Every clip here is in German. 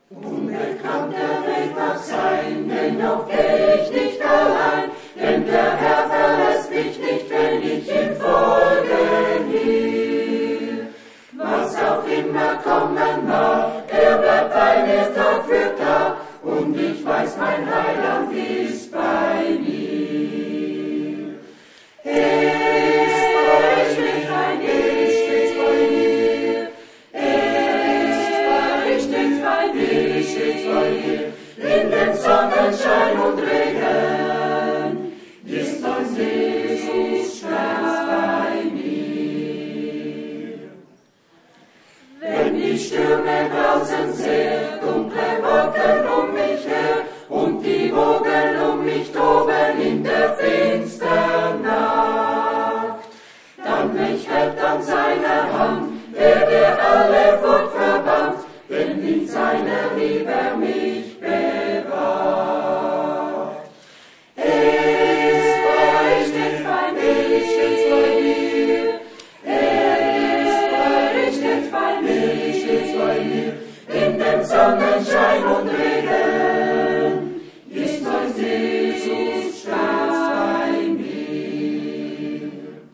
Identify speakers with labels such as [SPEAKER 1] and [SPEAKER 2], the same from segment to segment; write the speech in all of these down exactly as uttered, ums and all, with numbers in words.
[SPEAKER 1] Unbekannt der Weg mag sein, dennoch geh ich nicht allein, denn der Herr verlässt mich nicht, wenn ich ihm folgen will. Was auch immer kommen mag, er bleibt bei mir Tag für Tag, und ich weiß, mein Heiland ist bei mir. Er ist bei mir, stets bei mir. Er ist bei mir, stets bei mir. In dem Sonnenschein und Regen ist mein Jesus stets bei mir. Wenn die Stürme draußen sehr dunkle Wolken um mich her und die Wogen um mich toben in der finstern Nacht, dann mich hält an seiner Hand, der der alle Furcht verbannt, denn in seiner Liebe mich bewahrt. Er ist bei, stets bei mir, stets bei mir. Er ist bei, stets bei mir, stets bei mir. In dem Sonnenschein und Regen ist mein Jesus stets bei mir.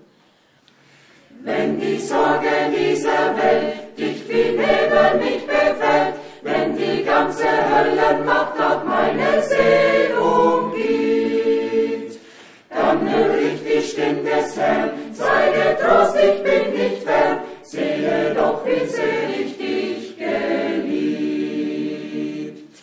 [SPEAKER 1] Wenn die Sorge dieser Welt dicht wie Nebel mich befällt, wenn die ganze Höllenmacht auf meine Seele umgibt, dann höre ich die Stimme des Herrn, sei getrost, ich bin nicht fern, sehe doch, wie sehr ich dich geliebt.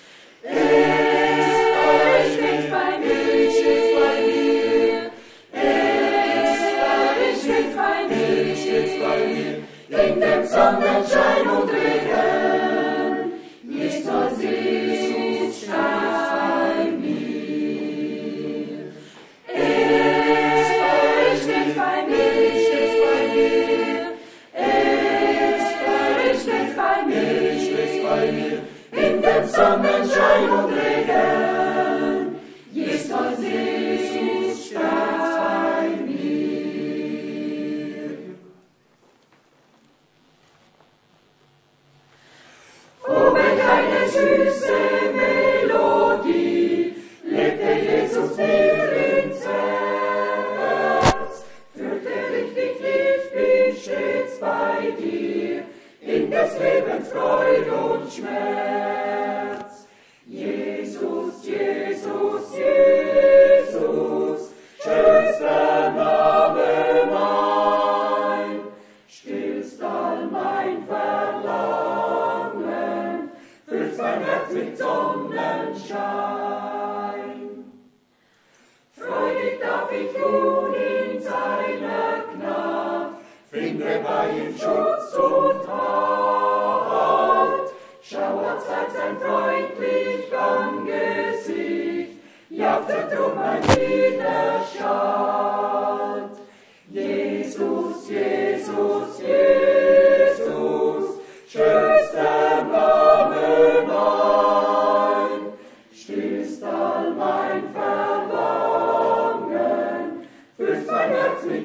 [SPEAKER 1] Er ist stets bei mir, stets bei mir. Er ist stets bei mir, stets bei mir. In dem Sonnenschein und Regen ist mein Jesus stets bei mir. Er ist stets bei mir, stets bei mir. Er ist stets bei mir, stets bei mir. In dem Sonnenschein und Regen ist mein Jesus stets bei mir. Oh, welch eine süße Melodie legte Jesus mir ins Herz. Fürchterlich dich lieb, bin stets bei dir, in des Lebens Freude und Schmerz. Jesus, Jesus, Jesus, schönster Name mein, stillst all mein Verlangen, füllst mein Herz mit Sonnenschein. Freudig darf ich nun in seiner Gnade, finde bei ihm Schutz und Halt. Schauert seit sein freundlich Angesicht, jagtet drum mein Widerstand. Jesus, Jesus, Jesus, schönster Name mein, stillst all mein Verlangen, füllst mein Herz mit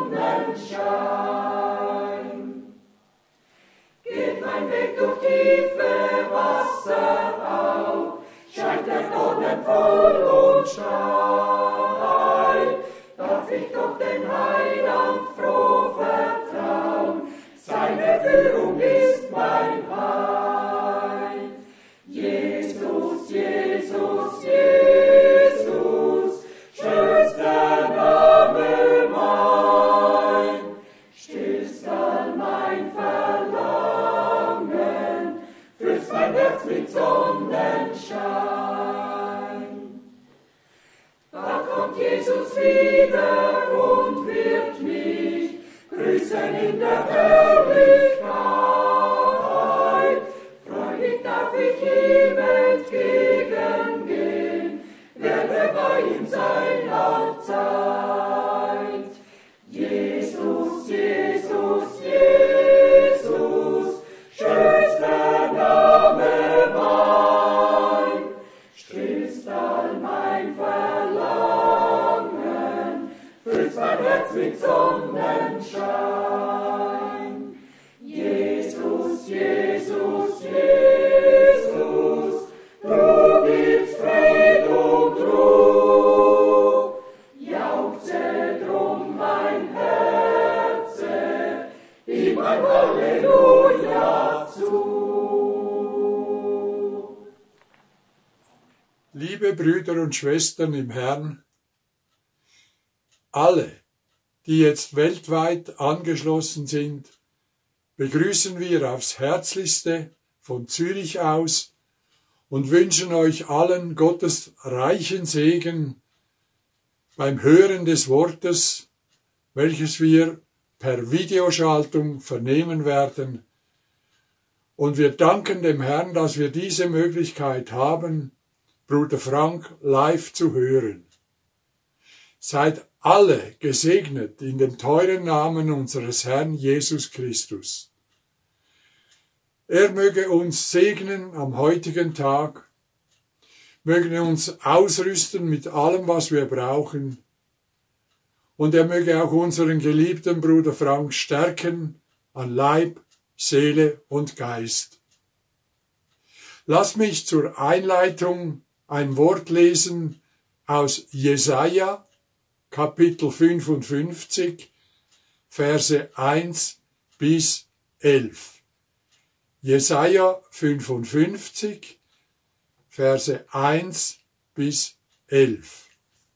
[SPEAKER 1] Sonnenschein. Geht mein Weg durch tiefe Wasser auf, scheint der Dornen voll und steil, darf ich doch den Heiland froh vertrauen, seine Führung ist mein Heil. Jesus, Jesus, Jesus, schönster Name mein, stillst all mein Verlangen, füllst mein Herz mit Sonnenschein. Da kommt Jesus wieder und wird mich grüßen in der Herrlichkeit. Freudig darf ich ihm entgegengehen, werde bei ihm sein allzeit. Jesus, Jesus, Jesus, schönster Name mein, stillst all mein Verlangen, füllst mein Herz mit Sonnenschein. ein Halleluja zu.
[SPEAKER 2] Liebe Brüder und Schwestern im Herrn, alle, die jetzt weltweit angeschlossen sind, begrüßen wir aufs Herzlichste von Zürich aus und wünschen euch allen Gottes reichen Segen beim Hören des Wortes, welches wir per Videoschaltung vernehmen werden. Und wir danken dem Herrn, dass wir diese Möglichkeit haben, Bruder Frank live zu hören. Seid alle gesegnet in dem teuren Namen unseres Herrn Jesus Christus. Er möge uns segnen am heutigen Tag, möge uns ausrüsten mit allem, was wir brauchen, und er möge auch unseren geliebten Bruder Frank stärken an Leib, Seele und Geist. Lass mich zur Einleitung ein Wort lesen aus Jesaja, Kapitel fünfundfünfzig, Verse eins bis elf. Jesaja fünfundfünfzig, Verse eins bis elf.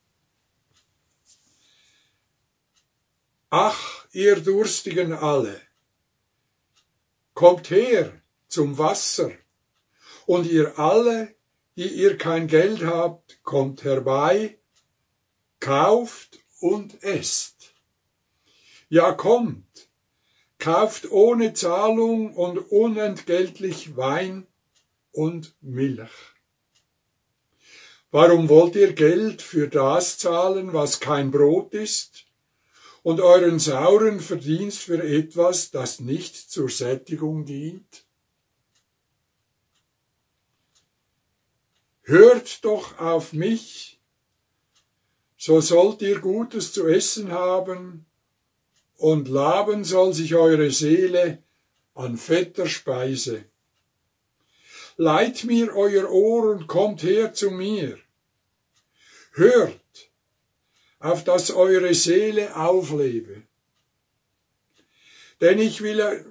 [SPEAKER 2] Ach, ihr Durstigen alle, kommt her zum Wasser, und ihr alle, die ihr kein Geld habt, kommt herbei, kauft und esst. Ja, kommt, kauft ohne Zahlung und unentgeltlich Wein und Milch. Warum wollt ihr Geld für das zahlen, was kein Brot ist, und euren sauren Verdienst für etwas, das nicht zur Sättigung dient? Hört doch auf mich, so sollt ihr Gutes zu essen haben, und laben soll sich eure Seele an fetter Speise. Leiht mir euer Ohr und kommt her zu mir. Hört, auf dass eure Seele auflebe. Denn ich will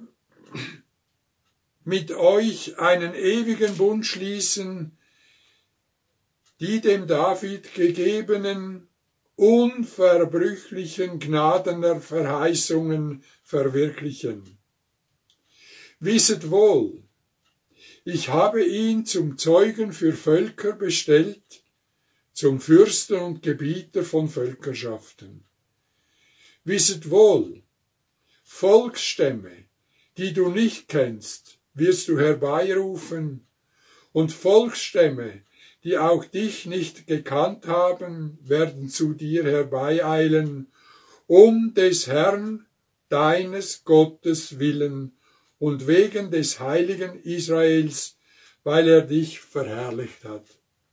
[SPEAKER 2] mit euch einen ewigen Bund schließen, die dem David gegebenen, unverbrüchlichen Gnaden der Verheißungen verwirklichen. Wisset wohl, ich habe ihn zum Zeugen für Völker bestellt, zum Fürsten und Gebieter von Völkerschaften. Wisset wohl, Volksstämme, die du nicht kennst, wirst du herbeirufen, und Volksstämme, die auch dich nicht gekannt haben, werden zu dir herbeieilen, um des Herrn, deines Gottes willen und wegen des heiligen Israels, weil er dich verherrlicht hat.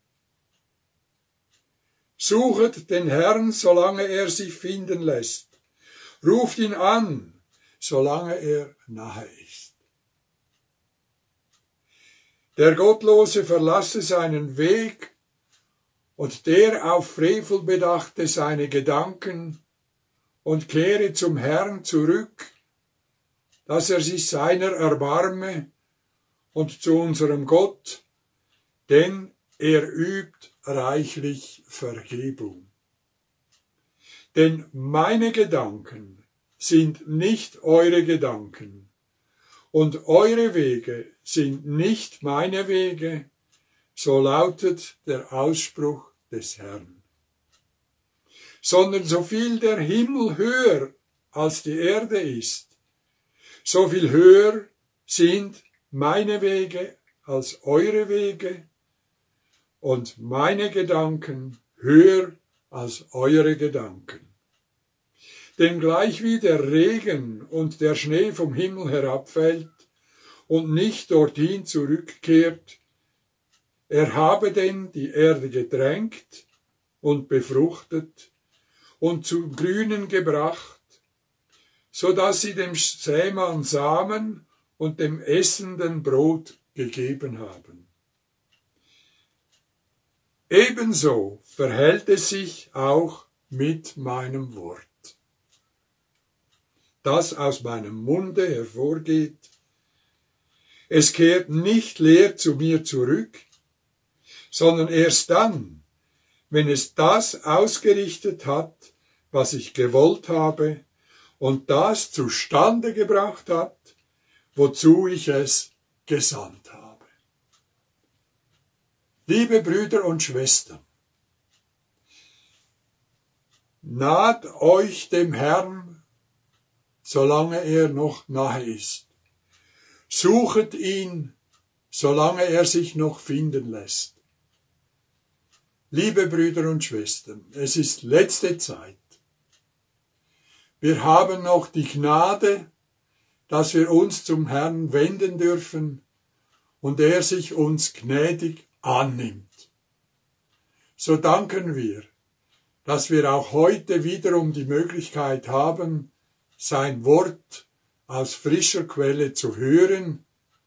[SPEAKER 2] Suchet den Herrn, solange er sich finden lässt. Ruft ihn an, solange er nahe ist. Der Gottlose verlasse seinen Weg und der auf Frevel bedachte seine Gedanken und kehre zum Herrn zurück, dass er sich seiner erbarme, und zu unserem Gott, denn er übt reichlich Vergebung. Denn meine Gedanken sind nicht eure Gedanken, und eure Wege sind nicht meine Wege, so lautet der Ausspruch des Herrn. Sondern so viel der Himmel höher als die Erde ist, so viel höher sind meine Wege als eure Wege und meine Gedanken höher als eure Gedanken. Denn gleichwie der Regen und der Schnee vom Himmel herabfällt und nicht dorthin zurückkehrt, er habe denn die Erde getränkt und befruchtet und zum Grünen gebracht, so dass sie dem Sämann Samen und dem Essenden Brot gegeben haben. Ebenso verhält es sich auch mit meinem Wort. das aus meinem Munde hervorgeht. Es kehrt nicht leer zu mir zurück, sondern erst dann, wenn es das ausgerichtet hat, was ich gewollt habe, und das zustande gebracht hat, wozu ich es gesandt habe. Liebe Brüder und Schwestern, naht euch dem Herrn, solange er noch nahe ist. Suchet ihn, solange er sich noch finden lässt. Liebe Brüder und Schwestern, es ist letzte Zeit. Wir haben noch die Gnade, dass wir uns zum Herrn wenden dürfen und er sich uns gnädig annimmt. So danken wir, dass wir auch heute wiederum die Möglichkeit haben, sein Wort aus frischer Quelle zu hören,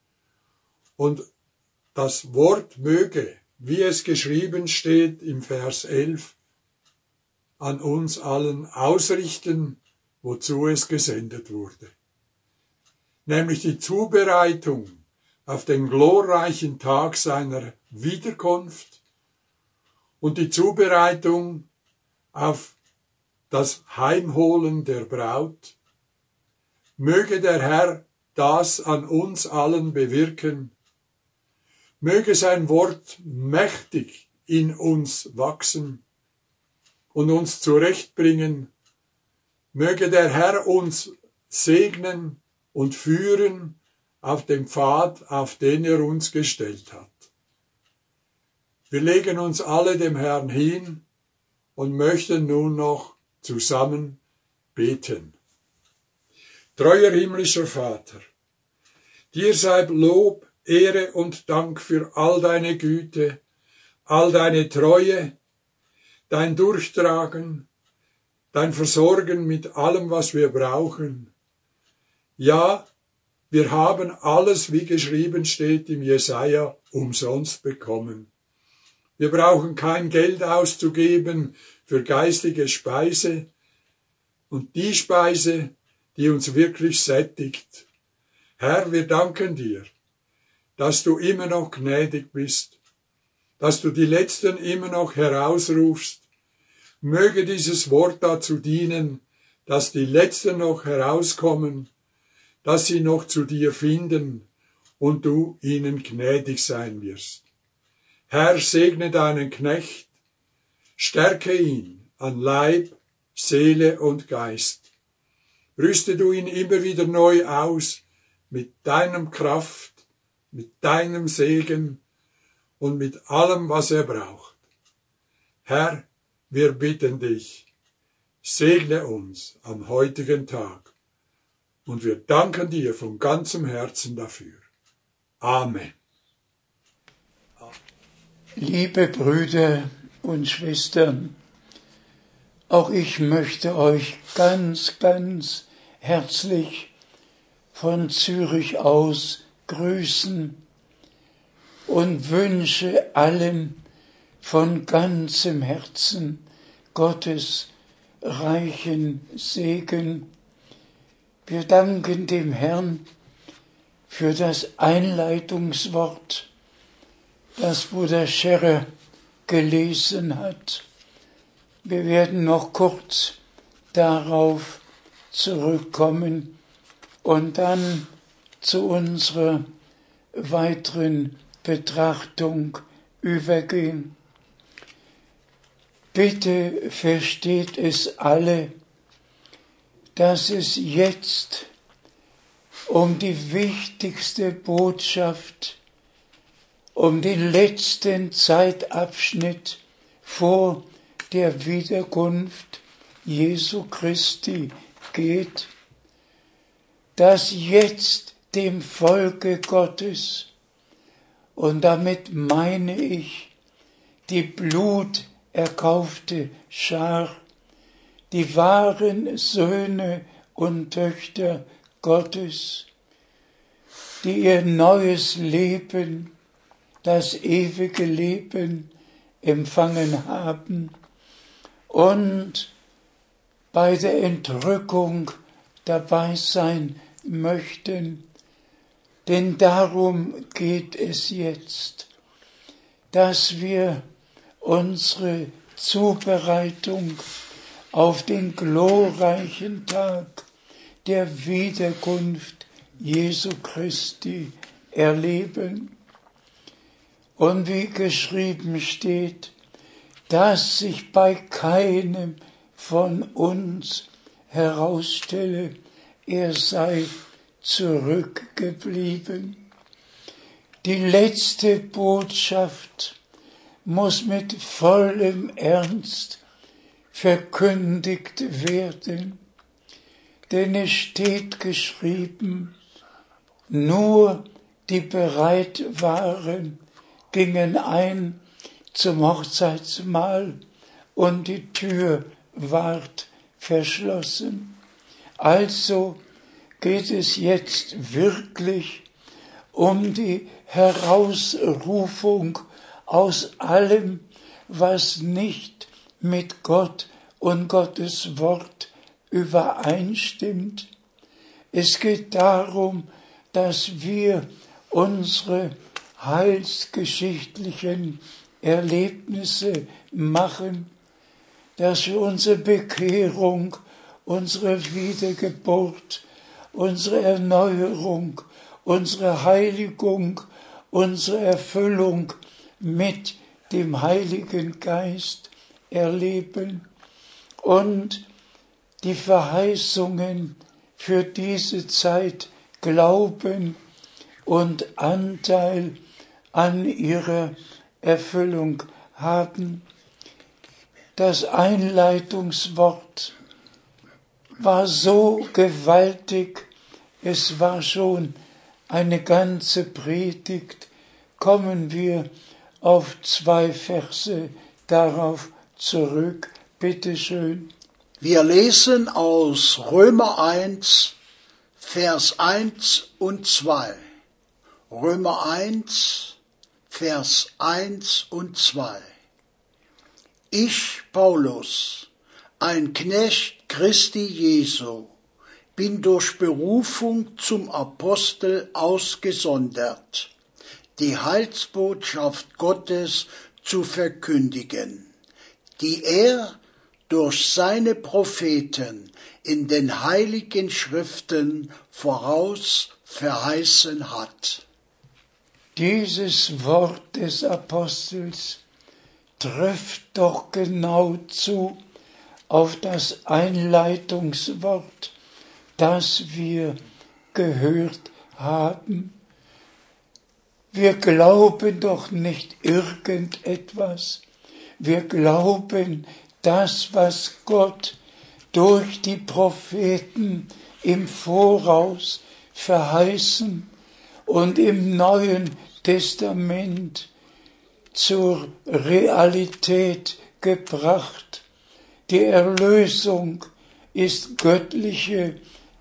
[SPEAKER 2] und das Wort möge, wie es geschrieben steht im Vers elf, an uns allen ausrichten, wozu es gesendet wurde. Nämlich die Zubereitung auf den glorreichen Tag seiner Wiederkunft und die Zubereitung auf das Heimholen der Braut. Möge der Herr das an uns allen bewirken. Möge sein Wort mächtig in uns wachsen und uns zurechtbringen. Möge der Herr uns segnen und führen auf dem Pfad, auf den er uns gestellt hat. Wir legen uns alle dem Herrn hin und möchten nun noch zusammen beten. Treuer himmlischer Vater, dir sei Lob, Ehre und Dank für all deine Güte, all deine Treue, dein Durchtragen, dein Versorgen mit allem, was wir brauchen. Ja, wir haben alles, wie geschrieben steht im Jesaja, umsonst bekommen. Wir brauchen kein Geld auszugeben für geistige Speise und die Speise, die uns wirklich sättigt. Herr, wir danken dir, dass du immer noch gnädig bist, dass du die Letzten immer noch herausrufst. Möge dieses Wort dazu dienen, dass die Letzten noch herauskommen, dass sie noch zu dir finden und du ihnen gnädig sein wirst. Herr, segne deinen Knecht, stärke ihn an Leib, Seele und Geist. Rüste du ihn immer wieder neu aus mit deinem Kraft, mit deinem Segen und mit allem, was er braucht. Herr, wir bitten dich, segne uns am heutigen Tag und wir danken dir von ganzem Herzen dafür. Amen.
[SPEAKER 3] Liebe Brüder und Schwestern, auch ich möchte euch ganz, ganz herzlich von Zürich aus grüßen und wünsche allen von ganzem Herzen Gottes reichen Segen. Wir danken dem Herrn für das Einleitungswort, das Bruder Scherrer gelesen hat. Wir werden noch kurz darauf zurückkommen und dann zu unserer weiteren Betrachtung übergehen. Bitte versteht es alle, dass es jetzt um die wichtigste Botschaft, um den letzten Zeitabschnitt vor der Wiederkunft Jesu Christi geht, dass jetzt dem Volke Gottes, und damit meine ich die bluterkaufte Schar, die wahren Söhne und Töchter Gottes, die ihr neues Leben, das ewige Leben empfangen haben und bei der Entrückung dabei sein möchten. Denn darum geht es jetzt, dass wir unsere Zubereitung auf den glorreichen Tag der Wiederkunft Jesu Christi erleben. Und wie geschrieben steht, dass sich bei keinem von uns herausstelle, er sei zurückgeblieben. Die letzte Botschaft muss mit vollem Ernst verkündigt werden, denn es steht geschrieben, nur die bereit waren, gingen ein zum Hochzeitsmahl und die Tür ward verschlossen. Also geht es jetzt wirklich um die Herausrufung aus allem, was nicht mit Gott und Gottes Wort übereinstimmt. Es geht darum, dass wir unsere heilsgeschichtlichen Erlebnisse machen, dass wir unsere Bekehrung, unsere Wiedergeburt, unsere Erneuerung, unsere Heiligung, unsere Erfüllung mit dem Heiligen Geist erleben und die Verheißungen für diese Zeit glauben und Anteil an ihrer Erfüllung haben. Das Einleitungswort war so gewaltig, es war schon eine ganze Predigt. Kommen wir auf zwei Verse darauf zurück. Bitte schön.
[SPEAKER 4] Wir lesen aus Römer eins, Vers eins und zwei. Römer eins, Vers eins und zwei. Ich, Paulus, ein Knecht Christi Jesu, bin durch Berufung zum Apostel ausgesondert, die Heilsbotschaft Gottes zu verkündigen, die er durch seine Propheten in den heiligen Schriften voraus verheißen hat.
[SPEAKER 3] Dieses Wort des Apostels trifft doch genau zu auf das Einleitungswort, das wir gehört haben. Wir glauben doch nicht irgendetwas. Wir glauben das, was Gott durch die Propheten im Voraus verheißen und im Neuen Testament zur Realität gebracht. Die Erlösung ist göttliche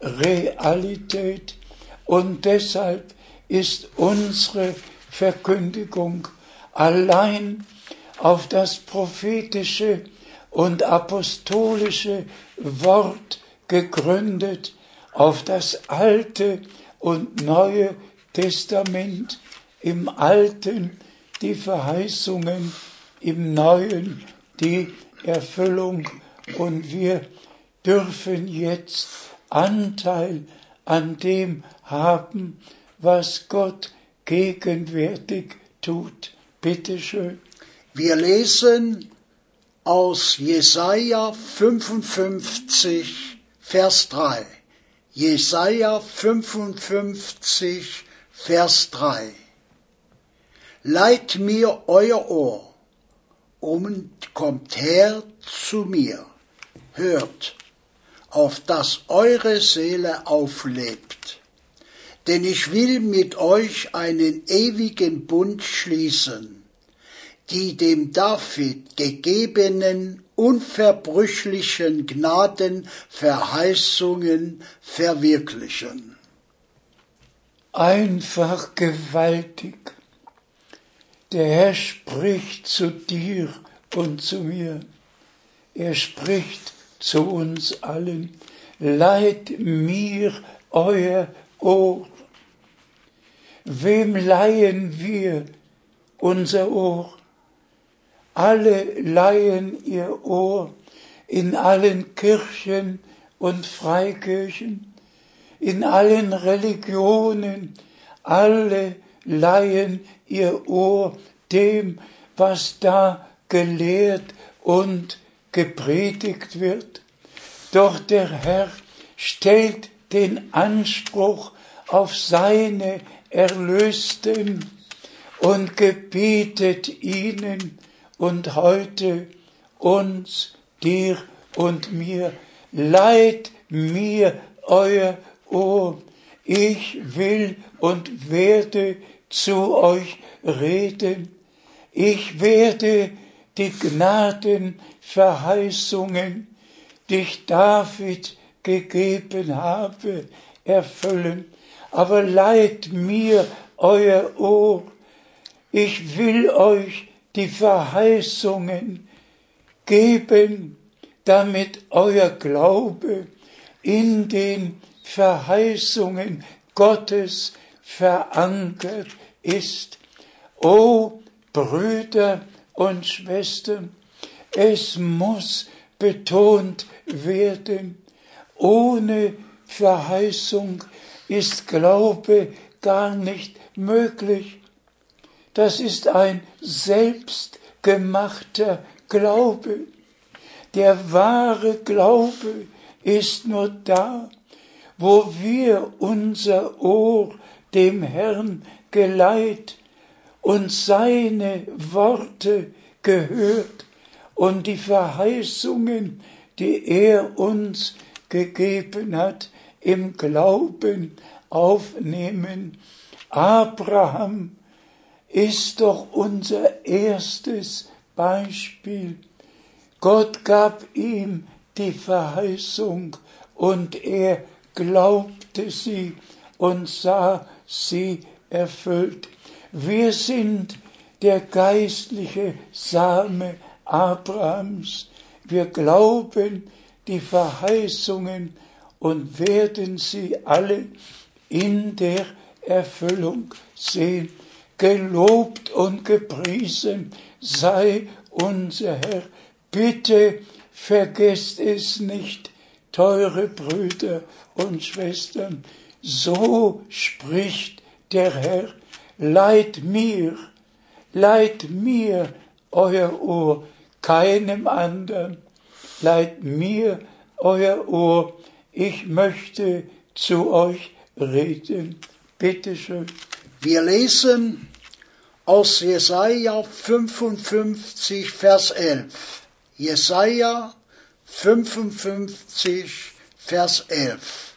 [SPEAKER 3] Realität und deshalb ist unsere Verkündigung allein auf das prophetische und apostolische Wort gegründet, auf das Alte und Neue Testament, im Alten die Verheißungen, im Neuen die Erfüllung. Und wir dürfen jetzt Anteil an dem haben, was Gott gegenwärtig tut. Bitte schön.
[SPEAKER 4] Wir lesen aus Jesaja fünfundfünfzig, Vers drei. Jesaja fünfundfünfzig, Vers drei. Leiht mir euer Ohr und kommt her zu mir. Hört, auf dass eure Seele auflebt. Denn ich will mit euch einen ewigen Bund schließen, die dem David gegebenen unverbrüchlichen Gnadenverheißungen verwirklichen.
[SPEAKER 3] Einfach gewaltig. Der Herr spricht zu dir und zu mir. Er spricht zu uns allen. leiht mir euer Ohr. Wem leihen wir unser Ohr? Alle leihen ihr Ohr in allen Kirchen und Freikirchen, in allen Religionen, alle leihen ihr Ohr dem, was da gelehrt und gepredigt wird. Doch der Herr stellt den Anspruch auf seine Erlösten und gebietet ihnen und heute uns, dir und mir, leiht mir euer Ohr. Ich will und werde zu euch reden. Ich werde die Gnadenverheißungen, die ich David gegeben habe, erfüllen. Aber leiht mir euer Ohr. Ich will euch die Verheißungen geben, damit euer Glaube in den Verheißungen Gottes verankert ist. O Brüder und Schwestern, es muss betont werden, ohne Verheißung ist Glaube gar nicht möglich. Das ist ein selbstgemachter Glaube. Der wahre Glaube ist nur da, wo wir unser Ohr dem Herrn geleiht und seine Worte gehört und die Verheißungen, die er uns gegeben hat, im Glauben aufnehmen. Abraham ist doch unser erstes Beispiel. Gott gab ihm die Verheißung und er glaubte sie und sah sie erfüllt. Wir sind der geistliche Same Abrahams. Wir glauben die Verheißungen und werden sie alle in der Erfüllung sehen. Gelobt und gepriesen sei unser Herr. Bitte vergesst es nicht, teure Brüder und Schwestern. So spricht der Herr. Leiht mir, leiht mir euer Ohr, keinem anderen. Leiht mir euer Ohr. Ich möchte zu euch reden. Bitte schön.
[SPEAKER 4] Wir lesen aus Jesaja fünfundfünfzig, Vers elf. Jesaja fünfundfünfzig, Vers elf.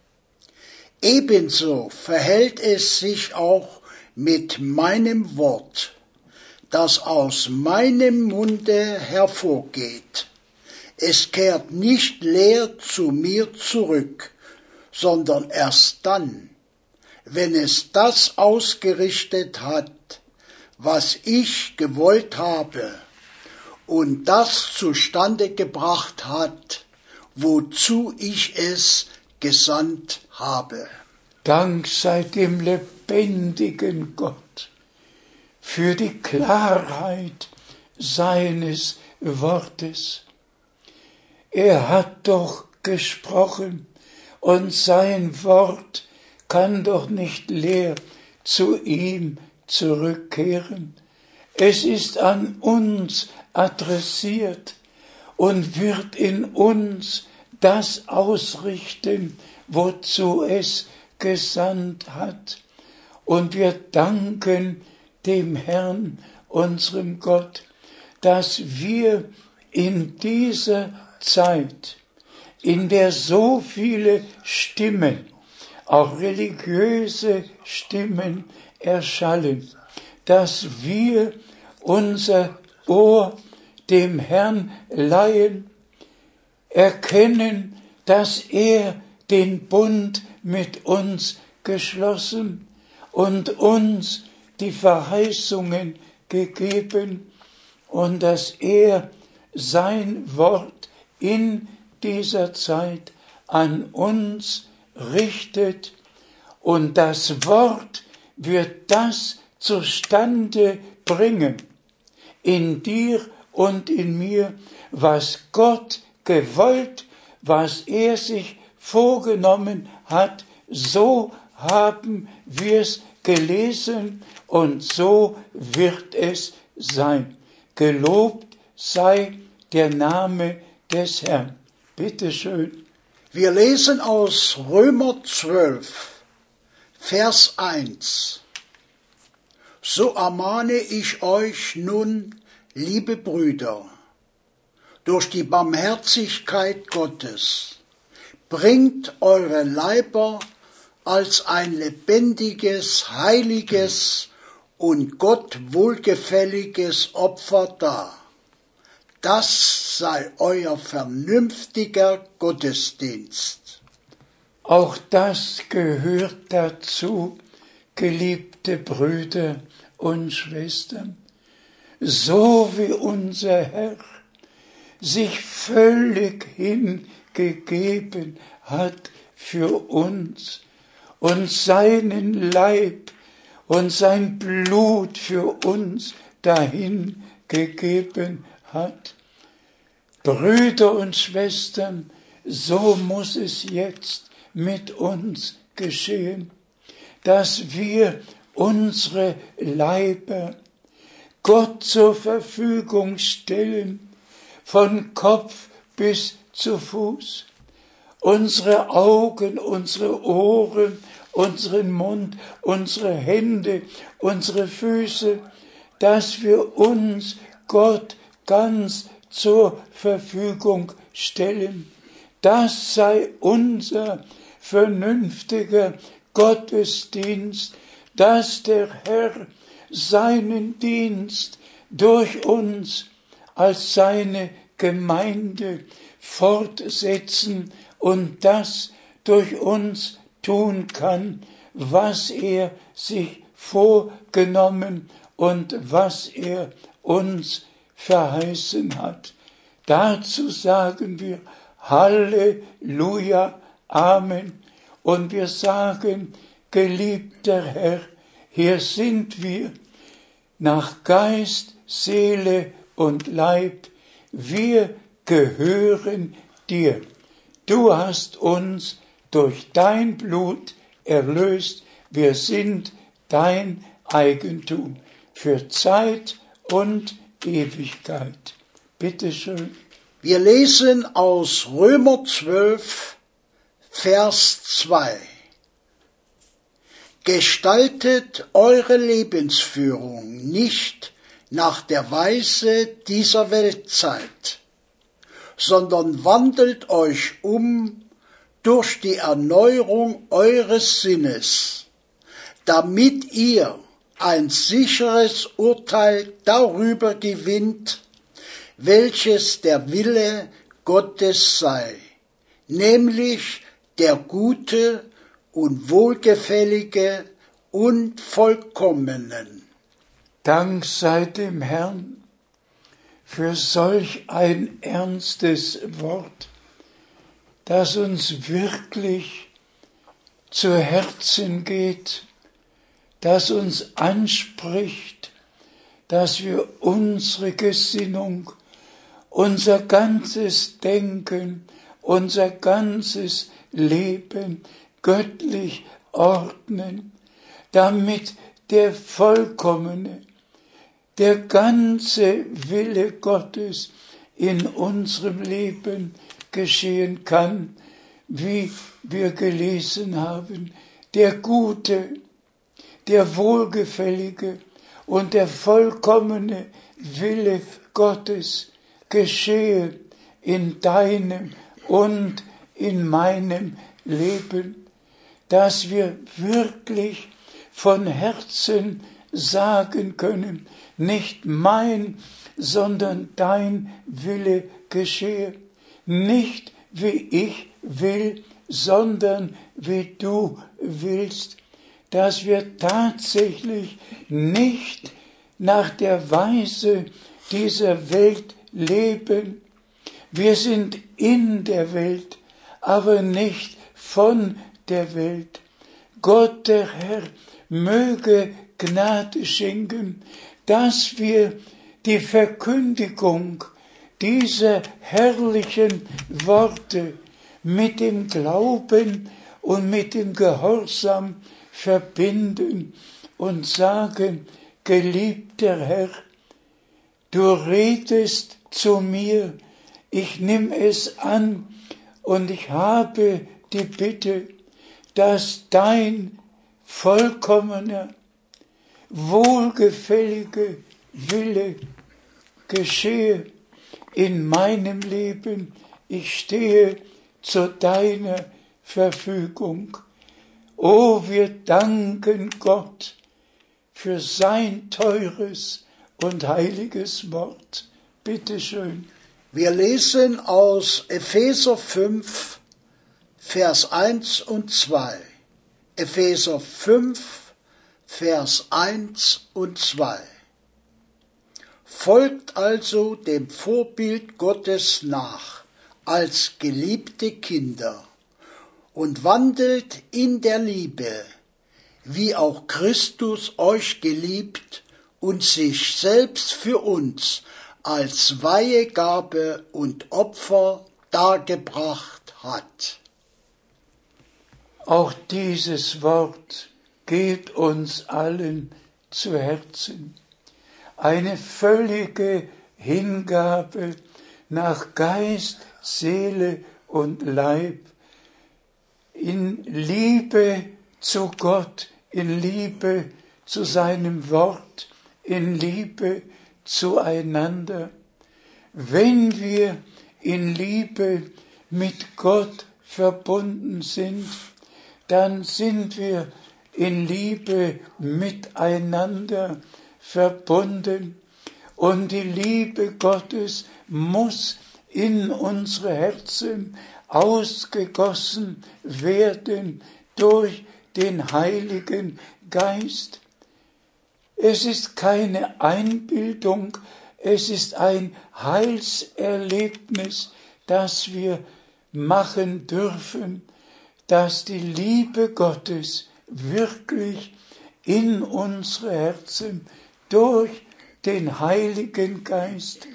[SPEAKER 4] Ebenso verhält es sich auch mit meinem Wort, das aus meinem Munde hervorgeht. Es kehrt nicht leer zu mir zurück, sondern erst dann, wenn es das ausgerichtet hat, was ich gewollt habe, und das zustande gebracht hat, wozu ich es gesandt habe.
[SPEAKER 3] Dank sei dem lebendigen Gott für die Klarheit seines Wortes. Er hat doch gesprochen und sein Wort kann doch nicht leer zu ihm zurückkehren. Es ist an uns adressiert und wird in uns das ausrichten, wozu es gesandt hat. Und wir danken dem Herrn, unserem Gott, dass wir in dieser Zeit, in der so viele Stimmen, auch religiöse Stimmen erschallen, dass wir unser Ohr dem Herrn leihen, erkennen, dass er den Bund mit uns geschlossen und uns die Verheißungen gegeben und dass er sein Wort in dieser Zeit an uns richtet, und das Wort wird das zustande bringen, in dir und in mir, was Gott gewollt, was er sich vorgenommen hat. So haben wir es gelesen und so wird es sein. Gelobt sei der Name des Herrn. Bitte schön.
[SPEAKER 4] Wir lesen aus Römer zwölf, Vers eins. So ermahne ich euch nun, liebe Brüder, durch die Barmherzigkeit Gottes, bringt eure Leiber als ein lebendiges, heiliges und Gott wohlgefälliges Opfer dar. Das sei euer vernünftiger Gottesdienst.
[SPEAKER 3] Auch das gehört dazu, geliebte Brüder und Schwestern. So wie unser Herr sich völlig hingegeben hat für uns und seinen Leib und sein Blut für uns dahin gegeben hat. Brüder und Schwestern, so muss es jetzt mit uns geschehen, dass wir unsere Leiber Gott zur Verfügung stellen, von Kopf bis zu Fuß. Unsere Augen, unsere Ohren, unseren Mund, unsere Hände, unsere Füße, dass wir uns Gott ganz zur Verfügung stellen. Das sei unser vernünftiger Gottesdienst, dass der Herr seinen Dienst durch uns als seine Gemeinde fortsetzen und das durch uns tun kann, was er sich vorgenommen und was er uns verheißen hat. Dazu sagen wir Halleluja, Amen. Und wir sagen, geliebter Herr, hier sind wir, nach Geist, Seele und Leib, wir gehören dir. Du hast uns durch dein Blut erlöst, wir sind dein Eigentum für Zeit und Ewigkeit. Bitte schön.
[SPEAKER 4] Wir lesen aus Römer zwölf, Vers zwei. Gestaltet eure Lebensführung nicht nach der Weise dieser Weltzeit, sondern wandelt euch um durch die Erneuerung eures Sinnes, damit ihr ein sicheres Urteil darüber gewinnt, welches der Wille Gottes sei, nämlich der gute und wohlgefällige und vollkommenen.
[SPEAKER 3] Dank sei dem Herrn für solch ein ernstes Wort, das uns wirklich zu Herzen geht, das uns anspricht, dass wir unsere Gesinnung, unser ganzes Denken, unser ganzes Leben göttlich ordnen, damit der vollkommene, der ganze Wille Gottes in unserem Leben geschehen kann, wie wir gelesen haben, der gute, der wohlgefällige und der vollkommene Wille Gottes geschehe in deinem und in meinem Leben, dass wir wirklich von Herzen sagen können, nicht mein, sondern dein Wille geschehe, nicht wie ich will, sondern wie du willst, dass wir tatsächlich nicht nach der Weise dieser Welt leben. Wir sind in der Welt, aber nicht von der Welt. Gott, der Herr, möge Gnade schenken, dass wir die Verkündigung dieser herrlichen Worte mit dem Glauben und mit dem Gehorsam verbinden und sagen, geliebter Herr, du redest zu mir, ich nimm es an und ich habe die Bitte, dass dein vollkommener, wohlgefälliger Wille geschehe in meinem Leben. Ich stehe zu deiner Verfügung. O, wir danken Gott für sein teures und heiliges Wort. Bitte schön.
[SPEAKER 4] Wir lesen aus Epheser fünf, Vers eins und zwei. Epheser fünf, Vers eins und zwei. Folgt also dem Vorbild Gottes nach, als geliebte Kinder, und wandelt in der Liebe, wie auch Christus euch geliebt und sich selbst für uns als Weihegabe und Opfer dargebracht hat.
[SPEAKER 3] Auch dieses Wort geht uns allen zu Herzen. Eine völlige Hingabe nach Geist, Seele und Leib, in Liebe zu Gott, in Liebe zu seinem Wort, in Liebe zueinander. Wenn wir in Liebe mit Gott verbunden sind, dann sind wir in Liebe miteinander verbunden. Und die Liebe Gottes muss in unsere Herzen ausgegossen werden durch den Heiligen Geist. Es ist keine Einbildung, es ist ein Heilserlebnis, das wir machen dürfen, dass die Liebe Gottes wirklich in unsere Herzen durch den Heiligen Geist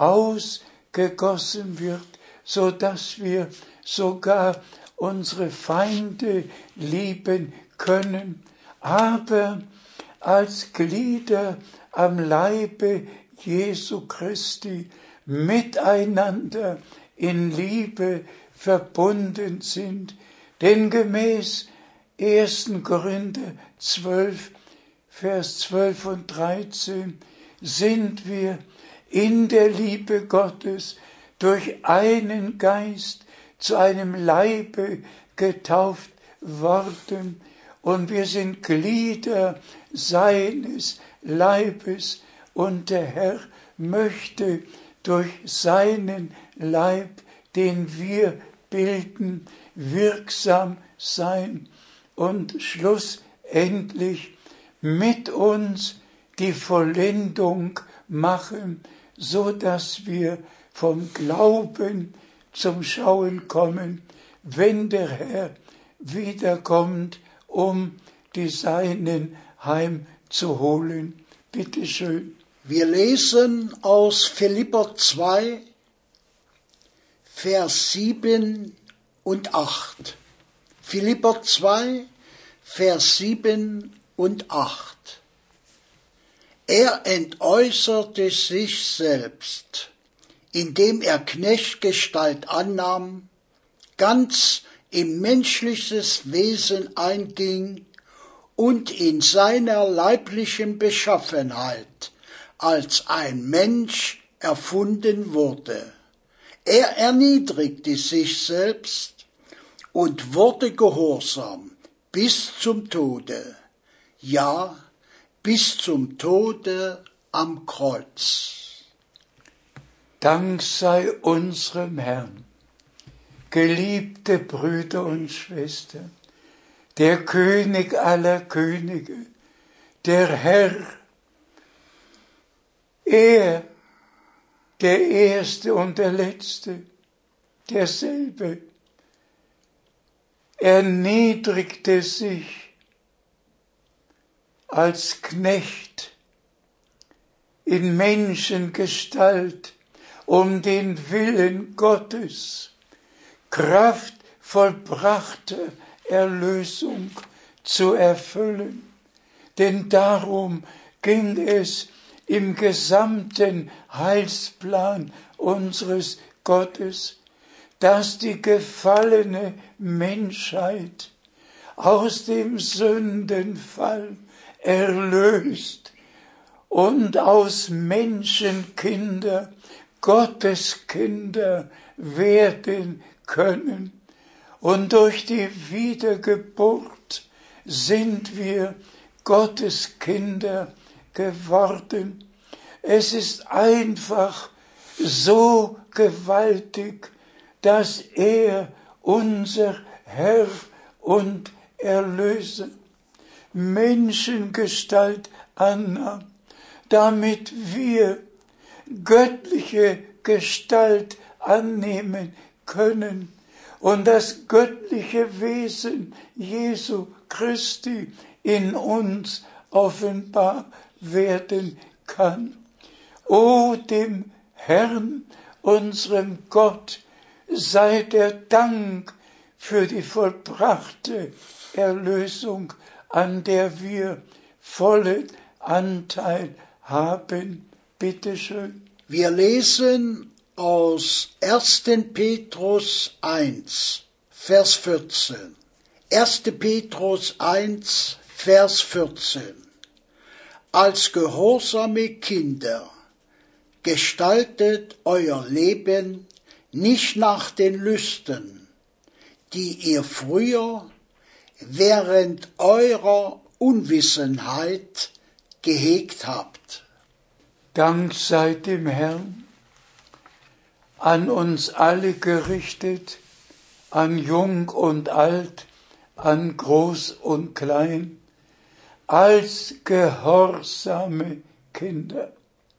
[SPEAKER 3] ausgegossen wird, so dass wir sogar unsere Feinde lieben können, aber als Glieder am Leibe Jesu Christi miteinander in Liebe verbunden sind. Denn gemäß ersten Korinther zwölf, Vers zwölf und dreizehn sind wir in der Liebe Gottes durch einen Geist zu einem Leibe getauft worden und wir sind Glieder seines Leibes und der Herr möchte durch seinen Leib, den wir bilden, wirksam sein und schlussendlich mit uns die Vollendung machen, so dass wir vom Glauben zum Schauen kommen, wenn der Herr wiederkommt, um die Seinen heimzuholen. Bitte schön.
[SPEAKER 4] Wir lesen aus Philipper zwei, Vers sieben und acht. Philipper zwei, Vers sieben und acht. Er entäußerte sich selbst, indem er Knechtgestalt annahm, ganz in menschliches Wesen einging und in seiner leiblichen Beschaffenheit als ein Mensch erfunden wurde. Er erniedrigte sich selbst und wurde gehorsam bis zum Tode, ja, bis zum Tode am Kreuz.
[SPEAKER 3] Dank sei unserem Herrn, geliebte Brüder und Schwestern, der König aller Könige, der Herr, er, der Erste und der Letzte, derselbe, erniedrigte sich als Knecht in Menschengestalt, um den Willen Gottes, Kraft vollbrachte Erlösung zu erfüllen. Denn darum ging es im gesamten Heilsplan unseres Gottes, dass die gefallene Menschheit aus dem Sündenfall erlöst und aus Menschenkinder Gotteskinder werden können. Und durch die Wiedergeburt sind wir Gotteskinder geworden. Es ist einfach so gewaltig, dass er, unser Herr und Erlöser, Menschengestalt annahm, damit wir göttliche Gestalt annehmen können und das göttliche Wesen Jesu Christi in uns offenbar werden kann. O dem Herrn, unserem Gott, sei der Dank für die vollbrachte Erlösung, an der wir vollen Anteil haben. Bitte schön.
[SPEAKER 4] Wir lesen aus ersten Petrus eins, Vers vierzehn. erster Petrus eins, Vers vierzehn. Als gehorsame Kinder gestaltet euer Leben nicht nach den Lüsten, die ihr früher während eurer Unwissenheit gehegt habt.
[SPEAKER 3] Dank sei dem Herrn, an uns alle gerichtet, an Jung und Alt, an Groß und Klein, als gehorsame Kinder.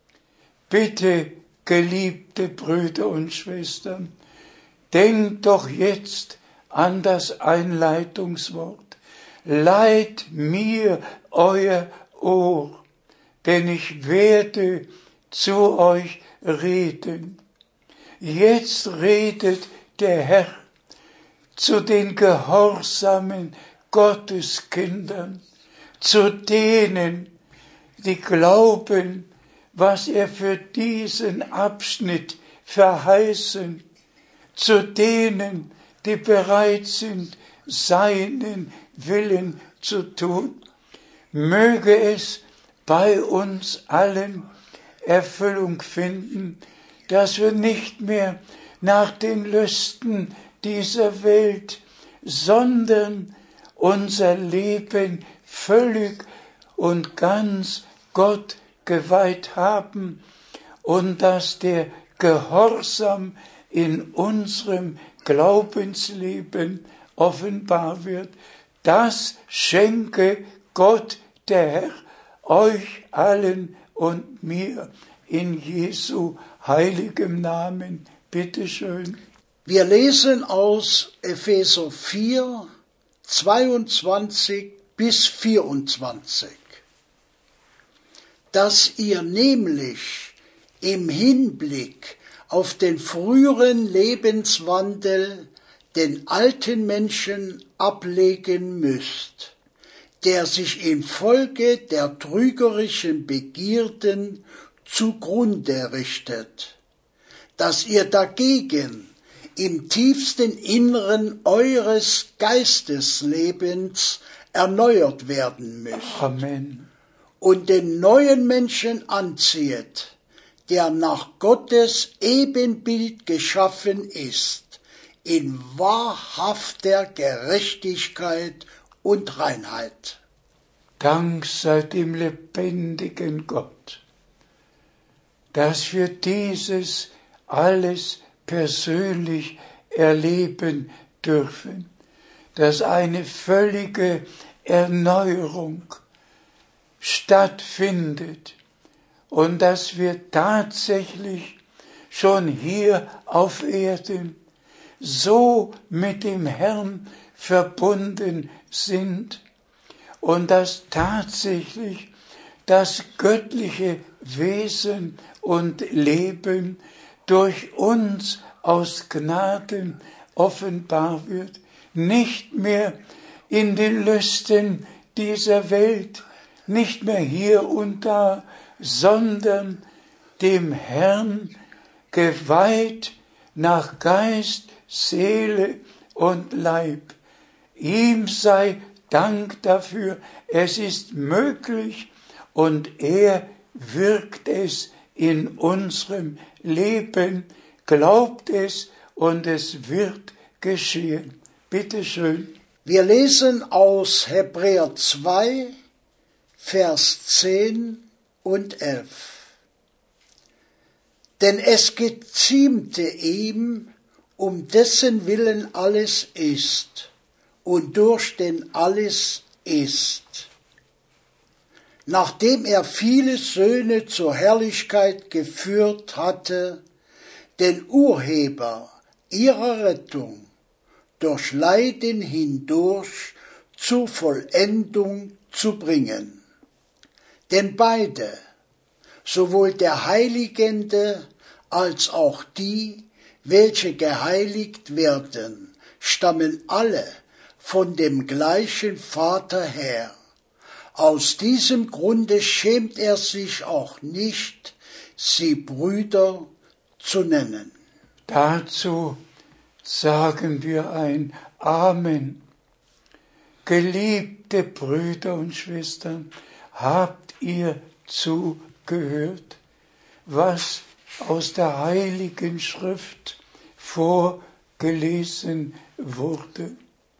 [SPEAKER 3] Bitte, geliebte Brüder und Schwestern, denkt doch jetzt an das Einleitungswort. Leiht mir euer Ohr, denn ich werde zu euch reden. Jetzt redet der Herr zu den gehorsamen Gotteskindern, zu denen, die glauben, was er für diesen Abschnitt verheißen, zu denen, die bereit sind, seinen Willen zu tun. Möge es bei uns allen Erfüllung finden, dass wir nicht mehr nach den Lüsten dieser Welt, sondern unser Leben völlig und ganz Gott geweiht haben und dass der Gehorsam in unserem Glaubensleben offenbar wird. Das schenke Gott, der Herr, euch allen und mir in Jesu heiligem Namen. Bitte schön.
[SPEAKER 4] Wir lesen aus Epheser vier, zweiundzwanzig bis vierundzwanzig. Dass ihr nämlich im Hinblick auf den früheren Lebenswandel den alten Menschen ablegen müsst, der sich infolge der trügerischen Begierden zugrunde richtet, dass ihr dagegen im tiefsten Inneren eures Geisteslebens erneuert werden müsst.
[SPEAKER 3] Amen.
[SPEAKER 4] Und den neuen Menschen anziehet, der nach Gottes Ebenbild geschaffen ist, in wahrhafter Gerechtigkeit und Reinheit.
[SPEAKER 3] Dank sei dem lebendigen Gott, dass wir dieses alles persönlich erleben dürfen, dass eine völlige Erneuerung stattfindet und dass wir tatsächlich schon hier auf Erden so mit dem Herrn verbunden sind und dass tatsächlich das göttliche Wesen und Leben durch uns aus Gnaden offenbar wird, nicht mehr in den Lüsten dieser Welt, nicht mehr hier und da, sondern dem Herrn geweiht nach Geist, Seele und Leib. Ihm sei Dank dafür, es ist möglich und er wirkt es in unserem Leben, glaubt es und es wird geschehen. Bitte schön.
[SPEAKER 4] Wir lesen aus Hebräer zwei, Vers zehn und elf. Denn es geziemte ihm, um dessen Willen alles ist und durch den alles ist. Nachdem er viele Söhne zur Herrlichkeit geführt hatte, den Urheber ihrer Rettung durch Leiden hindurch zur Vollendung zu bringen. Denn beide, sowohl der Heiligende als auch die, welche geheiligt werden, stammen alle von dem gleichen Vater her. Aus diesem Grunde schämt er sich auch nicht, sie Brüder zu nennen.
[SPEAKER 3] Dazu sagen wir ein Amen. Geliebte Brüder und Schwestern, habt ihr zugehört, was aus der Heiligen Schrift vorgelesen wurde?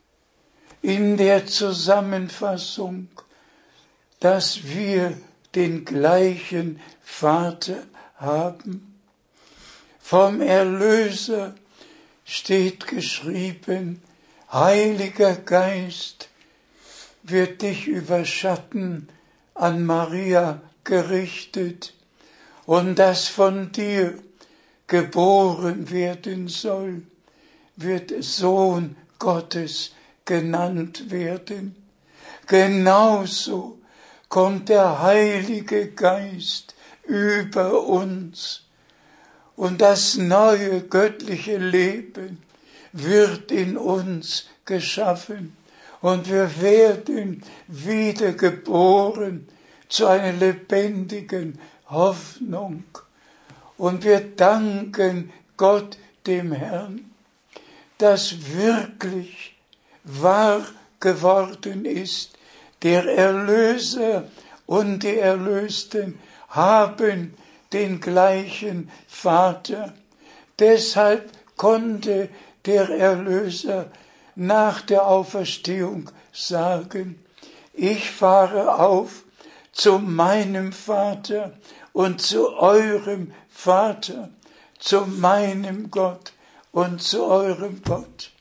[SPEAKER 3] In der Zusammenfassung, dass wir den gleichen Vater haben. Vom Erlöser steht geschrieben, Heiliger Geist wird dich überschatten, an Maria gerichtet, und das von dir geboren werden soll, wird Sohn Gottes genannt werden. Genauso kommt der Heilige Geist über uns und das neue göttliche Leben wird in uns geschaffen und wir werden wiedergeboren zu einer lebendigen Hoffnung. Und wir danken Gott, dem Herrn, dass wirklich wahr geworden ist, der Erlöser und die Erlösten haben den gleichen Vater. Deshalb konnte der Erlöser nach der Auferstehung sagen, ich fahre auf zu meinem Vater und zu eurem Vater, zu meinem Gott und zu eurem Gott.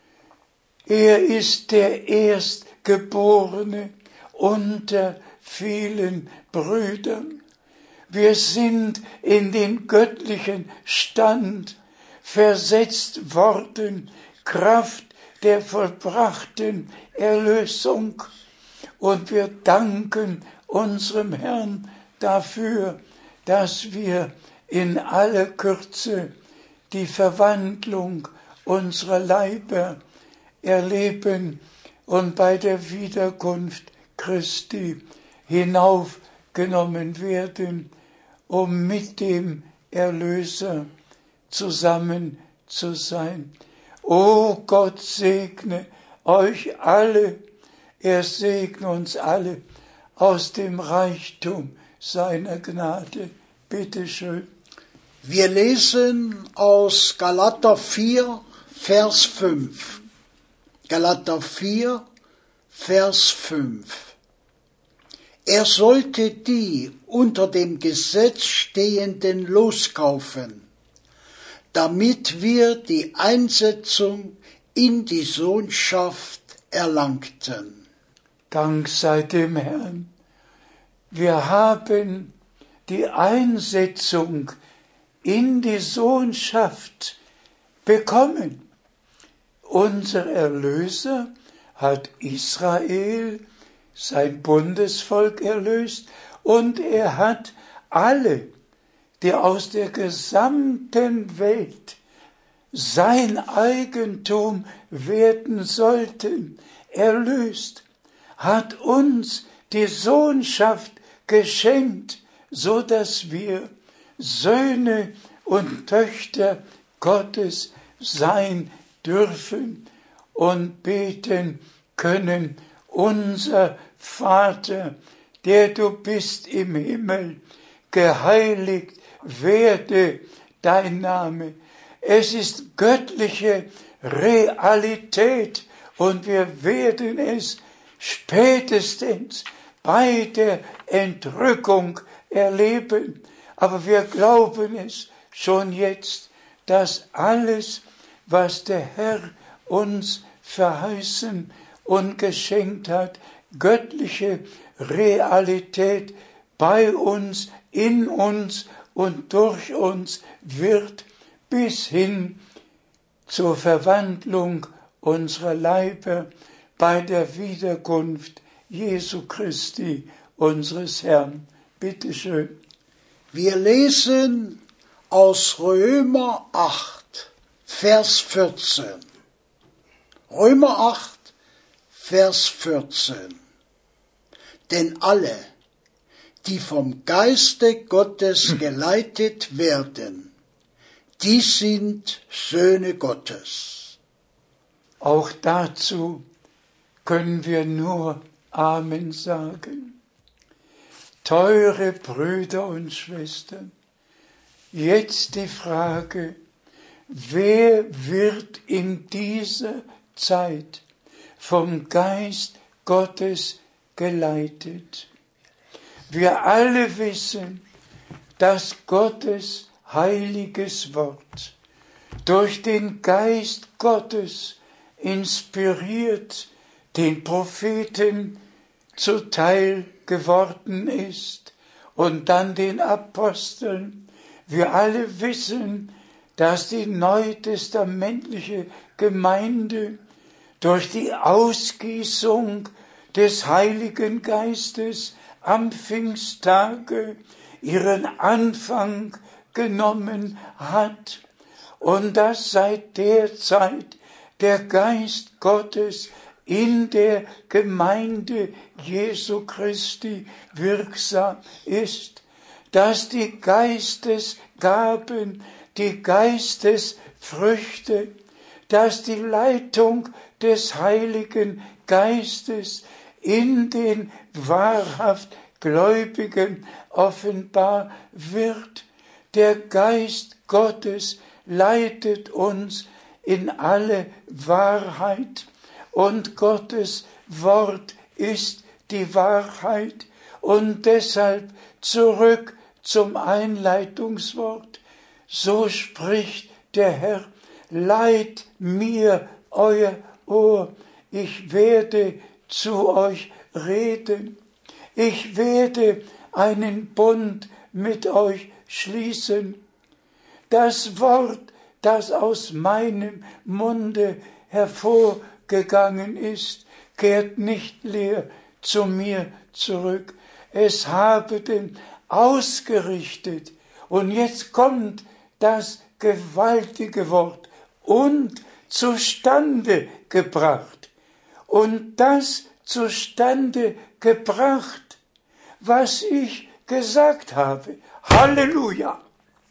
[SPEAKER 3] Er ist der Erstgeborene unter vielen Brüdern. Wir sind in den göttlichen Stand versetzt worden, Kraft der vollbrachten Erlösung. Und wir danken unserem Herrn dafür, dass wir in aller Kürze die Verwandlung unserer Leiber erleben und bei der Wiederkunft Christi hinaufgenommen werden, um mit dem Erlöser zusammen zu sein. O Gott segne euch alle, er segne uns alle aus dem Reichtum seiner Gnade. Bitte schön.
[SPEAKER 4] Wir lesen aus Galater vier, Vers fünf. Galater vier, Vers fünf. Er sollte die unter dem Gesetz stehenden loskaufen, damit wir die Einsetzung in die Sohnschaft erlangten.
[SPEAKER 3] Dank sei dem Herrn. Wir haben die Einsetzung in die Sohnschaft bekommen. unser Erlöser hat Israel, sein Bundesvolk, erlöst, und er hat alle, die aus der gesamten Welt sein Eigentum werden sollten, erlöst, hat uns die Sohnschaft geschenkt, so dass wir Söhne und Töchter Gottes sein dürfen und beten können: Unser Vater, der du bist im Himmel, geheiligt werde dein Name. Es ist göttliche Realität und wir werden es spätestens bei der Entrückung erleben. Aber wir glauben es schon jetzt, dass alles, was der Herr uns verheißen und geschenkt hat, göttliche Realität bei uns, in uns und durch uns wird, bis hin zur Verwandlung unserer Leiber bei der Wiederkunft Jesu Christi, unseres Herrn. Bitte schön.
[SPEAKER 4] Wir lesen aus Römer acht, Vers vierzehn. Römer acht, Vers vierzehn. Denn alle, die vom Geiste Gottes geleitet werden, die sind Söhne Gottes.
[SPEAKER 3] Auch dazu können wir nur Amen sagen. Teure Brüder und Schwestern, jetzt die Frage: Wer wird in dieser Zeit vom Geist Gottes geleitet? Wir alle wissen, dass Gottes heiliges Wort durch den Geist Gottes inspiriert den Propheten zuteil geworden ist und dann den Aposteln. Wir alle wissen, dass die neutestamentliche Gemeinde durch die Ausgießung des Heiligen Geistes am Pfingsttage ihren Anfang genommen hat und dass seit der Zeit der Geist Gottes in der Gemeinde Jesu Christi wirksam ist, dass die Geistesgaben, die Geistesfrüchte, dass die Leitung des Heiligen Geistes in den wahrhaft Gläubigen offenbar wird. Der Geist Gottes leitet uns in alle Wahrheit und Gottes Wort ist die Wahrheit. Und deshalb zurück zum Einleitungswort. So spricht der Herr: Leiht mir euer Ohr, ich werde zu euch reden. Ich werde einen Bund mit euch schließen. Das Wort, das aus meinem Munde hervorgegangen ist, kehrt nicht leer zu mir zurück. Es habe den ausgerichtet. Und jetzt kommt das gewaltige Wort: und zustande gebracht. Und das zustande gebracht, was ich gesagt habe. Halleluja!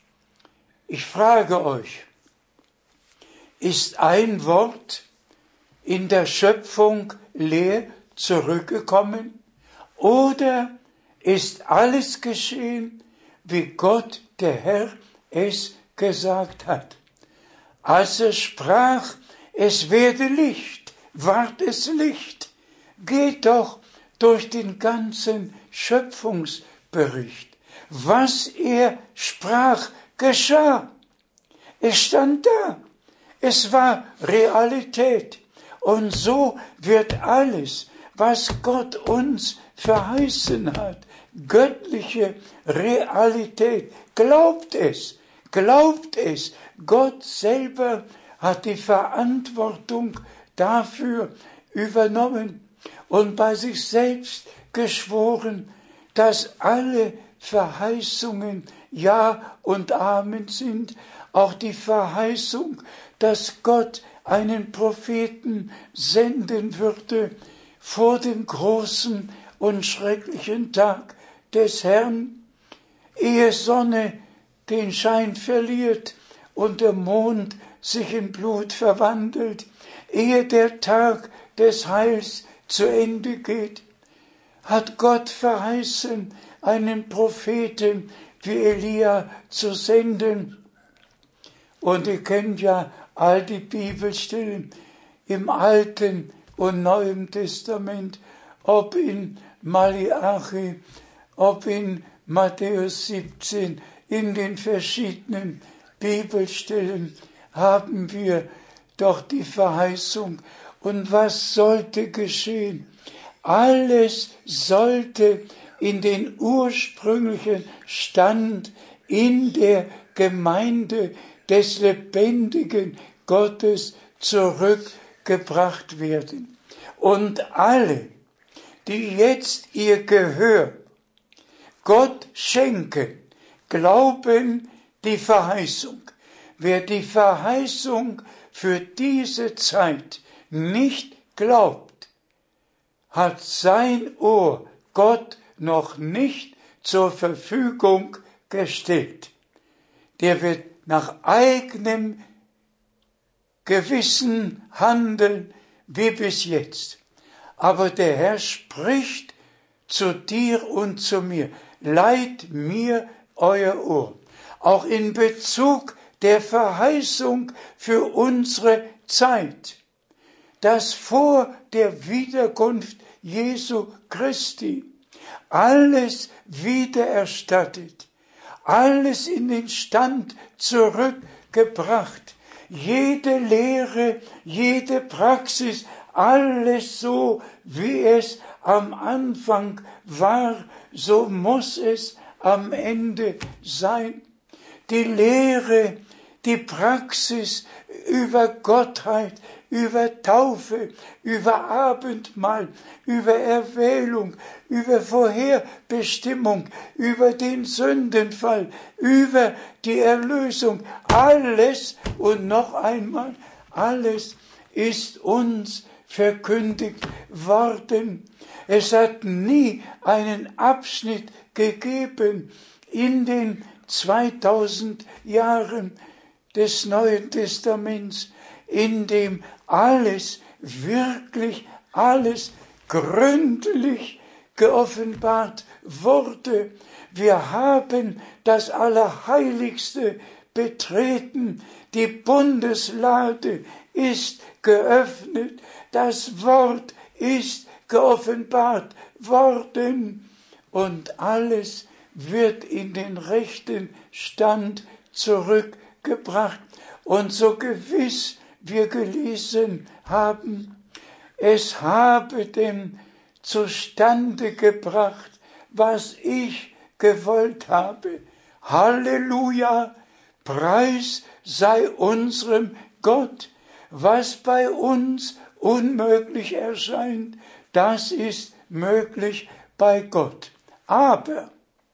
[SPEAKER 3] Ich frage euch, ist ein Wort in der Schöpfung leer zurückgekommen? Oder ist alles geschehen, wie Gott, der Herr, es gesagt hat? Als er sprach, es werde Licht, ward es Licht. Geht doch durch den ganzen Schöpfungsbericht. Was er sprach, geschah. Es stand da. Es war Realität. Und so wird alles, was Gott uns verheißen hat, göttliche Realität. Glaubt es, glaubt es. Gott selber hat die Verantwortung dafür übernommen und bei sich selbst geschworen, dass alle Verheißungen Ja und Amen sind, auch die Verheißung, dass Gott einen Propheten senden würde vor dem großen und schrecklichen Tag des Herrn, ehe Sonne den Schein verliert und der Mond sich in Blut verwandelt, ehe der Tag des Heils zu Ende geht, hat Gott verheißen, einen Propheten wie Elia zu senden. Und ihr kennt ja all die Bibelstellen im Alten und Neuen Testament, ob in Malachi, ob in Matthäus siebzehn, in den verschiedenen Bibelstellen haben wir doch die Verheißung. Und was sollte geschehen? Alles sollte in den ursprünglichen Stand in der Gemeinde des lebendigen Gottes zurückgebracht werden. Und alle, die jetzt ihr Gehör Gott schenken, glauben die Verheißung. Wer die Verheißung für diese Zeit nicht glaubt, hat sein Ohr Gott noch nicht zur Verfügung gestellt. Der wird nach eigenem Gewissen handeln wie bis jetzt. Aber der Herr spricht zu dir und zu mir: Leiht mir euer Ohr. Auch in Bezug der Verheißung für unsere Zeit, dass vor der Wiederkunft Jesu Christi alles wiedererstattet, alles in den Stand zurückgebracht, jede Lehre, jede Praxis, alles so, wie es am Anfang war, so muss es am Ende sein. Die Lehre, die Praxis über Gottheit, über Taufe, über Abendmahl, über Erwählung, über Vorherbestimmung, über den Sündenfall, über die Erlösung, alles und noch einmal, alles ist uns verkündigt worden. Es hat nie einen Abschnitt gegeben in den zweitausend Jahren des Neuen Testaments, in dem alles, wirklich alles gründlich geoffenbart wurde. Wir haben das Allerheiligste betreten, die Bundeslade ist geöffnet, das Wort ist geoffenbart worden und alles wird in den rechten Stand zurückgebracht. Und so gewiss wir gelesen haben, es habe dem zustande gebracht, was ich gewollt habe. Halleluja, Preis sei unserem Gott. Was bei uns unmöglich erscheint, das ist möglich bei Gott. Aber,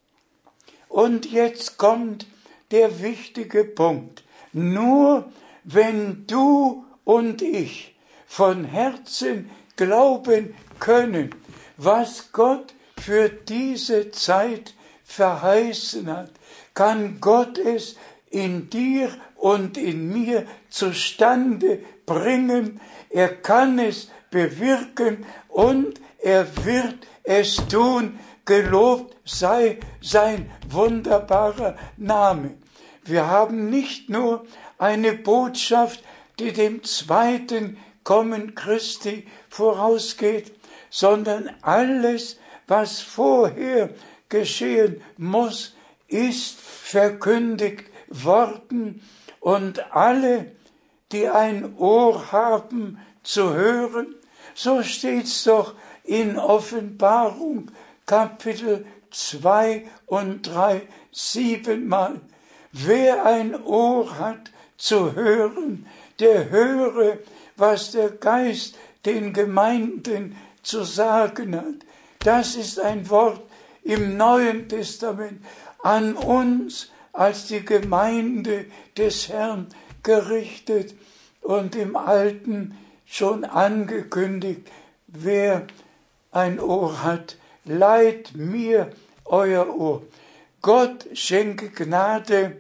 [SPEAKER 3] und jetzt kommt der wichtige Punkt, nur wenn du und ich von Herzen glauben können, was Gott für diese Zeit verheißen hat, kann Gott es in dir und in mir zustande bringen. Er kann es bewirken und er wird es tun. Gelobt sei sein wunderbarer Name. Wir haben nicht nur eine Botschaft, die dem zweiten Kommen Christi vorausgeht, sondern alles, was vorher geschehen muss, ist verkündigt worden, und alle, die ein Ohr haben zu hören, so steht's doch in Offenbarung Kapitel zwei und drei siebenmal. Wer ein Ohr hat zu hören, der höre, was der Geist den Gemeinden zu sagen hat. Das ist ein Wort im Neuen Testament an uns als die Gemeinde des Herrn gerichtet und im Alten schon angekündigt, wer ein Ohr hat, leiht mir euer Ohr. Gott schenke Gnade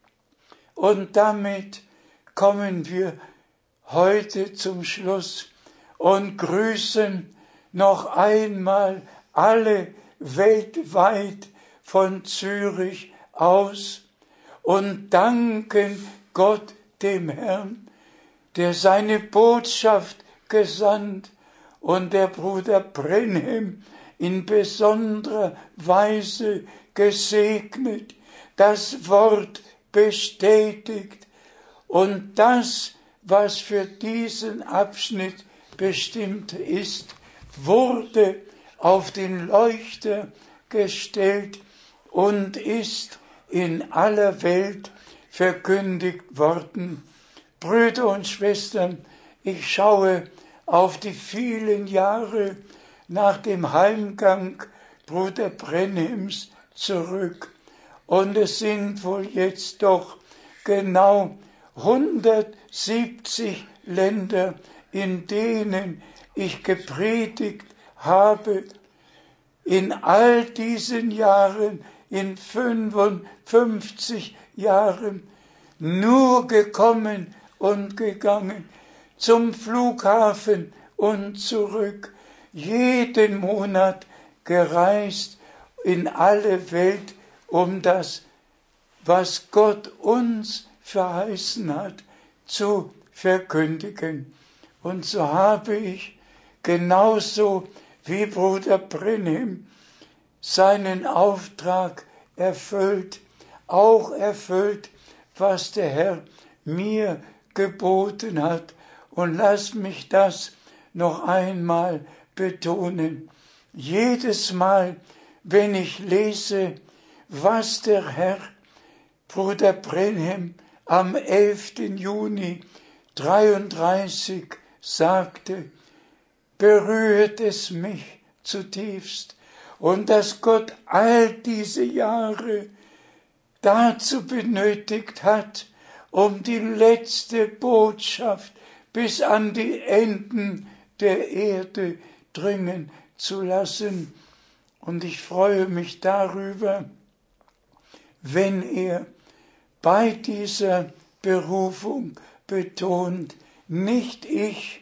[SPEAKER 3] und damit kommen wir heute zum Schluss und grüßen noch einmal alle weltweit von Zürich aus und danken Gott dem Herrn, der seine Botschaft gesandt und der Bruder Brenhem in besonderer Weise gesegnet, das Wort bestätigt und das, was für diesen Abschnitt bestimmt ist, wurde auf den Leuchter gestellt und ist in aller Welt verkündigt worden. Brüder und Schwestern, ich schaue auf die vielen Jahre nach dem Heimgang Bruder Brenhems zurück und es sind wohl jetzt doch genau hundertsiebzig Länder, in denen ich gepredigt habe. In all diesen Jahren, in fünfundfünfzig Jahren, nur gekommen und gegangen, zum Flughafen und zurück, jeden Monat gereist in alle Welt, um das, was Gott uns verheißen hat, zu verkündigen. Und so habe ich genauso wie Bruder Brenhem seinen Auftrag erfüllt, auch erfüllt, was der Herr mir geboten hat. Und lass mich das noch einmal betonen. Jedes Mal, wenn ich lese, was der Herr Bruder Brenhem am elften Juni dreiunddreißig sagte, berührt es mich zutiefst. Und dass Gott all diese Jahre dazu benötigt hat, um die letzte Botschaft bis an die Enden der Erde dringen zu lassen. Und ich freue mich darüber, wenn er bei dieser Berufung betont, nicht ich,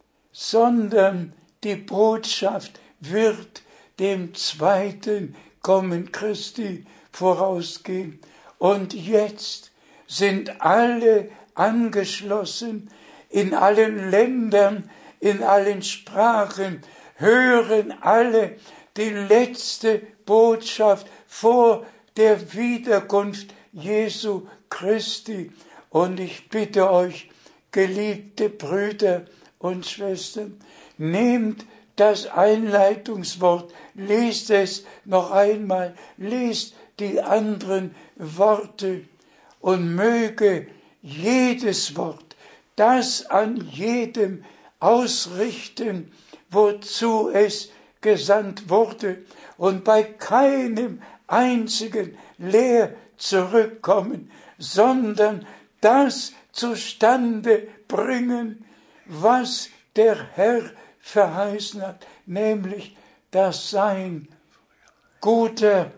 [SPEAKER 3] sondern die Botschaft wird dem zweiten Kommen Christi vorausgehen. Und jetzt sind alle angeschlossen, in allen Ländern, in allen Sprachen, hören alle die letzte Botschaft vor der Wiederkunft Jesu Christi. Und ich bitte euch, geliebte Brüder und Schwestern, nehmt das Einleitungswort, lest es noch einmal, lest die anderen Worte und möge jedes Wort das an jedem ausrichten, wozu es gesandt wurde und bei keinem einzigen leer zurückkommen, sondern das zustande bringen, was der Herr verheißen hat, nämlich dass sein guter,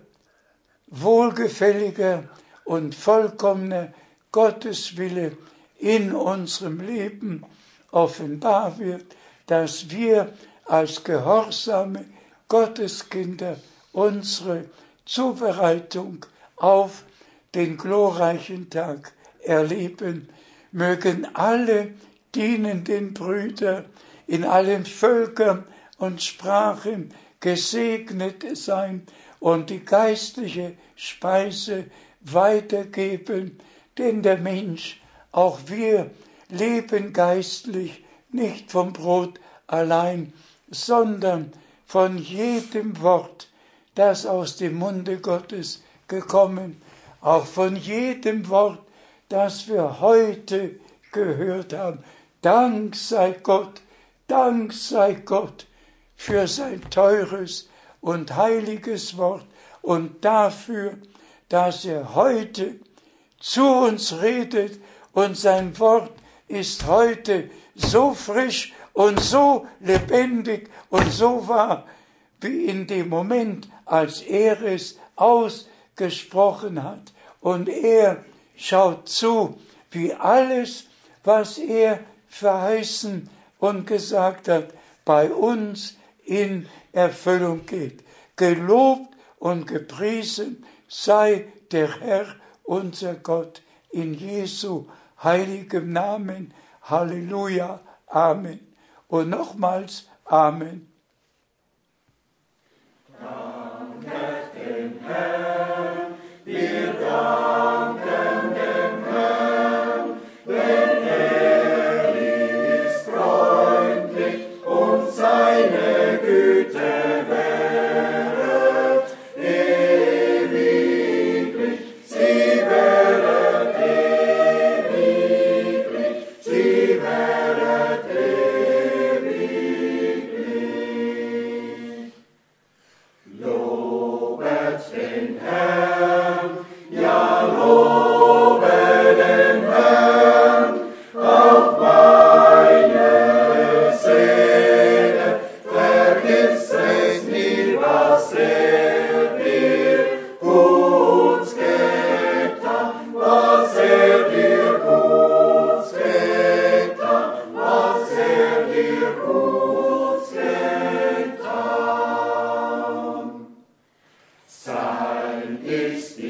[SPEAKER 3] wohlgefälliger und vollkommener Gotteswille in unserem Leben offenbar wird, dass wir als gehorsame Gotteskinder unsere Zubereitung auf den glorreichen Tag erleben. Mögen alle dienenden Brüder in allen Völkern und Sprachen gesegnet sein und die geistliche Speise weitergeben, denn der Mensch, auch wir, leben geistlich nicht vom Brot allein, sondern von jedem Wort, das aus dem Munde Gottes gekommen, auch von jedem Wort, das wir heute gehört haben. Dank sei Gott, Dank sei Gott für sein teures und heiliges Wort und dafür, dass er heute zu uns redet und sein Wort ist heute so frisch und so lebendig und so wahr, wie in dem Moment, als er es ausgesprochen hat. Und er schaut zu, wie alles, was er verheißen und gesagt hat, bei uns in Erfüllung geht. Gelobt und gepriesen sei der Herr, unser Gott, in Jesu heiligem Namen. Halleluja, Amen. Und nochmals Amen.
[SPEAKER 1] Danket dem Herrn, wir danken dem Herrn, denn er ist freundlich und seine Güte währet ewiglich, sie währet ewiglich, sie währet ewiglich. Lobet den Herrn, ja lobe den Herrn, auch meine Seele, vergiss es nie, was er dir gut getan, was er dir gut getan, was er dir gut getan. Sein ist die